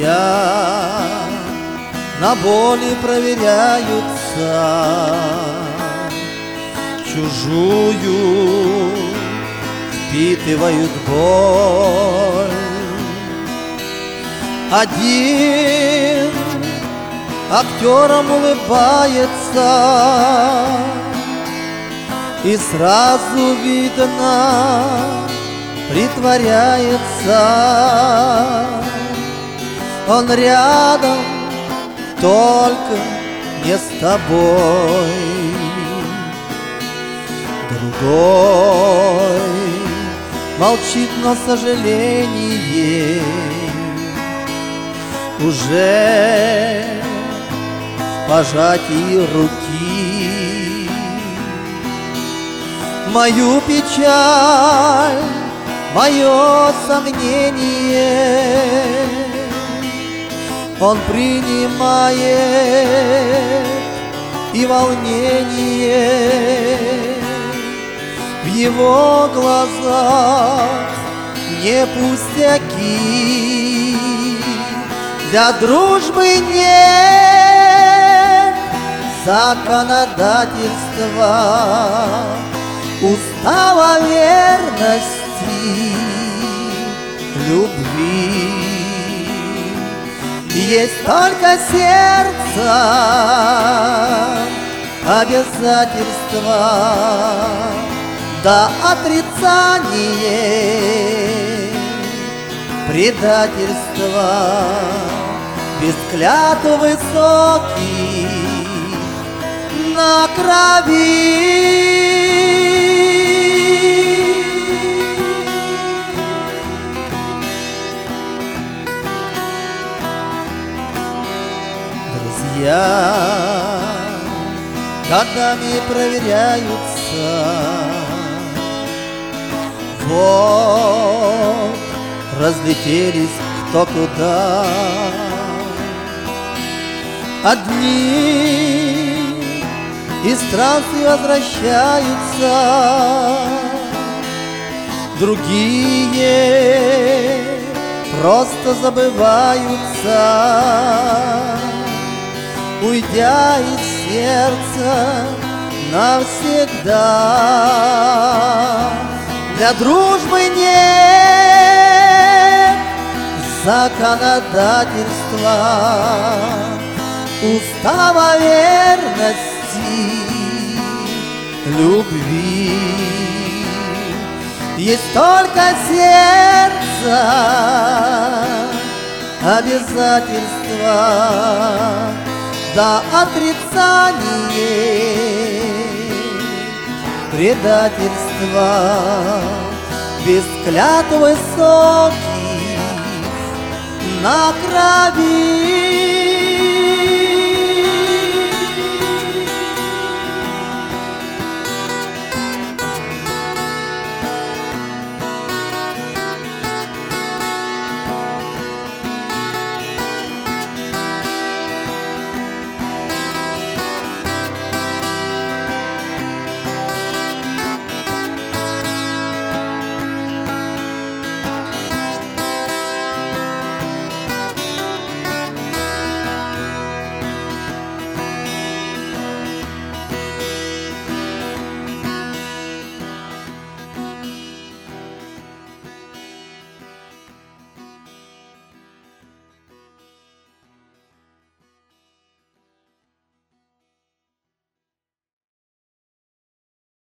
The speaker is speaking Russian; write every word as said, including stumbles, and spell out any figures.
Друзья на боли проверяются, чужую впитывают боль. Один актером улыбается, и сразу видно, притворяется. Он рядом, только не с тобой. Другой молчит, но сожаление уже в пожатии руки. Мою печаль, мое сомнение он принимает, и волнение в его глазах не пустяки. Для дружбы нет законодательства, устава верности, любви. Есть только сердце, обязательства, да отрицание, предательство, без клятв высоких на крови. Друзья годами проверяются, вот разлетелись кто куда. Одни из транса возвращаются, другие просто забываются, уйдя из сердца навсегда. Для дружбы нет законодательства, устава верности, любви. Есть только сердце, обязательства, да отрицание, предательства, без клятв высоких на крови.